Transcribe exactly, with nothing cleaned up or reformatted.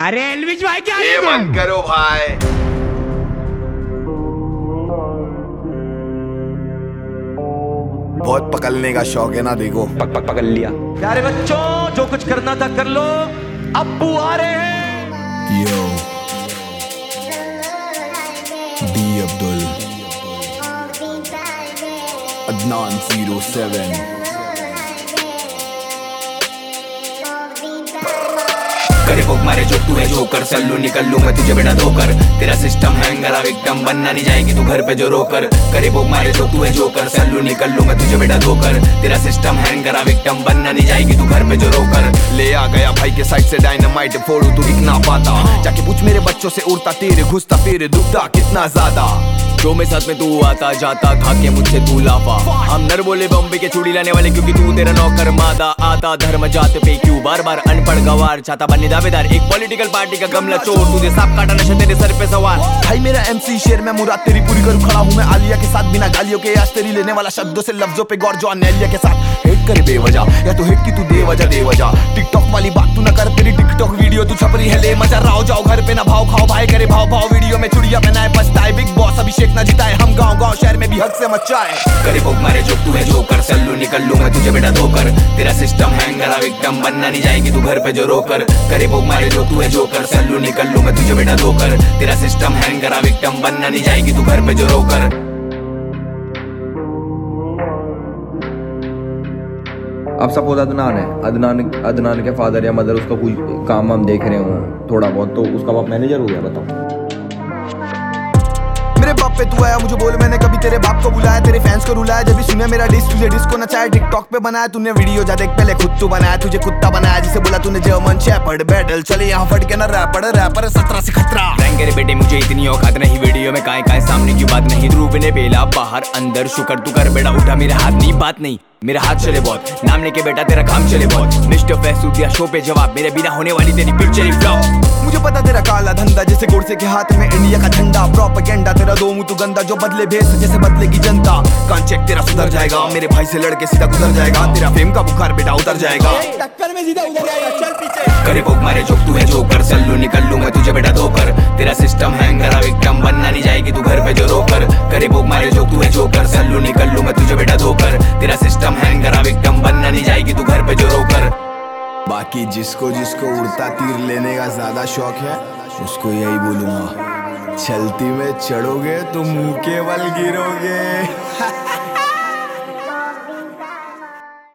अरे एल्विश भाई क्या ये मत करो भाई। बहुत पकड़ने का शौक है ना, देखो पक पक पकड़ लिया। प्यारे बच्चों, जो कुछ करना था कर लो, अब्बू आ रहे हैं। यो डी अब्दुल अदनान ज़ीरो सेवन। करे भोग मारे जो तू है जो कर, सल्लू निकल लूंगा तुझे बेटा धोकर। तेरा सिस्टम हैंगर विक्टम बनना नहीं जाएगी तू घर पे जो रोकर। करे भोग मारे जो तू है जो कर, सल्लू निकल लूंगा तुझे बेटा धोकर। तेरा सिस्टम हैंगर विक्टम बनना नहीं जाएगी तू घर पे जो रोकर। ले आ गया भाई के साइड से डायनामाइट, फोड़ू तू दिख ना पाता। जाके पूछ मेरे बच्चों से उड़ता तेरे घुसता फिर दुखता कितना ज्यादा। जो में साथ में तू आता जाता खा के मुझसे तू लाफा। हम नर बोले बॉम्बे के चूड़ी लाने वाले क्योंकि तू तेरा नौकर मादा आता। धर्म जात पे क्यों बार बार अनपढ़ गवार, चाहता बनने दावेदार एक पॉलिटिकल पार्टी का गमला चोर। तुझे सांप काटा नशा तेरे सर पे सवार। भाई मेरा एमसी शेर में मुराद तेरी पूरी करूं, खड़ा हूं मैं आलिया के साथ बिना गालियों के। आज तेरी लेने वाला शब्दों से लफ्जों पे गौर, जो अनेलिया के साथ हेट करे बेवजह या तो हेट की तू दे वजह दे वजह। टिकटॉक वाली बात तू ना कर, तेरी टिकटॉक वीडियो तू छपरी है ले मजा। राव जाओ घर पे ना भाव खाओ, भाई करे भाव भाव वीडियो में चुड़िया पहनाए पछताए। बिग बॉस अभिषेक ना जिताए, हम गाँव गाँव शहर में भी हक से मचाए। करे भोग मारे जो तू है जो कर, सल्लू निकल लूंगा तुझे बेटा धोकर। तेरा सिस्टम हैंगर विक्टम बनना नहीं जाएगी तू घर पे जो रोकर। करे भोग मारे जो तू है जो कर, सल्लू निकल लूंगा तुझे बेटा धोकर। तेरा सिस्टम हैंगर विक्टम बनना नहीं जाएगी तू घर पे जो रोकर। अब सपोज अदनान है, अदनान अदनान के फादर या मदर उसका कोई काम हम देख रहे हो थोड़ा बहुत, तो उसका बाप मैनेजर हो गया। बताओ मेरे बाप पे तू आया मुझे बोल, मैंने कभी तेरे बाप को बुलाया, तेरे फैंस को रुलाया। जब भी सुने मेरा डिस तुझे डिस्को नचाया। टिकटॉक पे बनाया तूने वीडियो, जा देख पहले खुद तू बनाया। तुझे कुत्ता बनाया जिसे बोला तूने जर्मन शेपर्ड। बैटल चले यहाँ फट के ना रैपर रैपर सत्रह से खतरा। रैंकर बेटे मुझे इतनी औकात नहीं, वीडियो में काय काय सामने की बात नहीं। ध्रुव ने बेला बाहर अंदर शुक्र तू कर बेटा उठा, मेरे हाथ नहीं बात नहीं। मेरा हाथ चले बहुत, नाम लेके बेटा तेरा काम चले बहुत। मिस्टर फैसू दिया शो पे जवाब, मेरे बिना होने वाली तेरी पिक्चर ही फ्लॉप। मुझे पता तेरा काला धंधा, जैसे गोडसे के हाथ में इंडिया का झंडा। प्रोपेगेंडा तेरा दो मुंह तू गंदा, जो बदले भेस जैसे बदलेगी जनता। कान चेक तेरा सुधर जाएगा, मेरे भाई से लड़के सीधा गुजर जाएगा। तेरा फेम का बुखार बेटा उतर जाएगा, टक्कर में सीधा उतर जाएगा। चल पीछे करे भोग मारे जो तू है जो कर, सल्लू निकल लूंगा तुझे बेटा धोकर। तेरा सिस्टम हैंगर विक्टम बनना नहीं जाएगी तू घर पे जो रोकर। करे भोग मारे जो तू है जो कर, सल्लू निकल लूंगा तुझे बेटा धोकर। तेरा सिस्टम हैंगर विक्टम बनना नहीं जाएगी तू घर पे जो रोकर। बाकी जिसको जिसको उड़ता तीर लेने का ज्यादा शौक है, उसको यही बोलूंगा, चलती में चढ़ोगे तो मुंह के बल गिरोगे।